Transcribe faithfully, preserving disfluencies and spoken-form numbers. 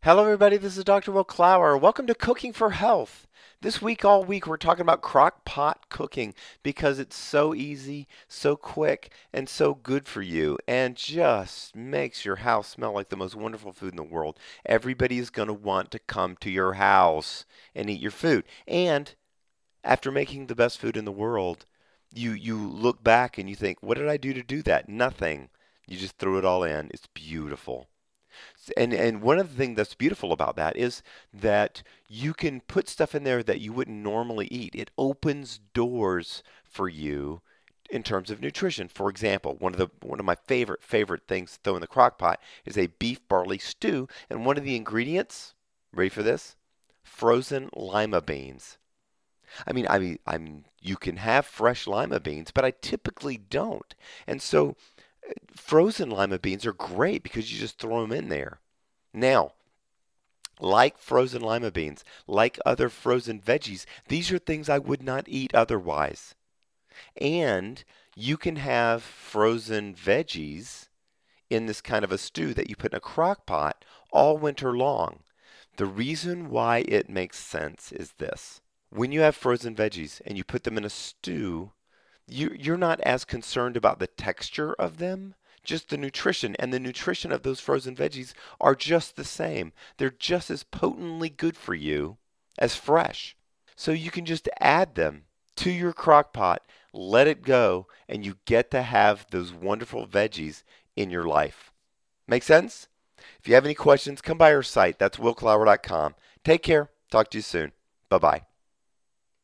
Hello, everybody. This is Doctor Will Clower. Welcome to Cooking for Health. This week, all week, we're talking about crock pot cooking because it's so easy, so quick, and so good for you, and just makes your house smell like the most wonderful food in the world. Everybody is going to want to come to your house and eat your food. And after making the best food in the world, you you look back and you think, what did I do to do that? Nothing. You just threw it all in. It's beautiful. And and one of the things that's beautiful about that is that you can put stuff in there that you wouldn't normally eat. It opens doors for you in terms of nutrition. For example, one of the one of my favorite favorite things to throw in the crock pot is a beef barley stew, and one of the ingredients, ready for this? Frozen lima beans. I mean, I mean, I'm you can have fresh lima beans, but I typically don't. And so frozen lima beans are great because you just throw them in there. Now, like frozen lima beans, like other frozen veggies, these are things I would not eat otherwise. And you can have frozen veggies in this kind of a stew that you put in a crock pot all winter long. The reason why it makes sense is this. When you have frozen veggies and you put them in a stew, you, you're not as concerned about the texture of them, just the nutrition. And the nutrition of those frozen veggies are just the same. They're just as potently good for you as fresh. So you can just add them to your crock pot, let it go, and you get to have those wonderful veggies in your life. Make sense? If you have any questions, come by our site. That's will clower dot com. Take care. Talk to you soon. Bye bye.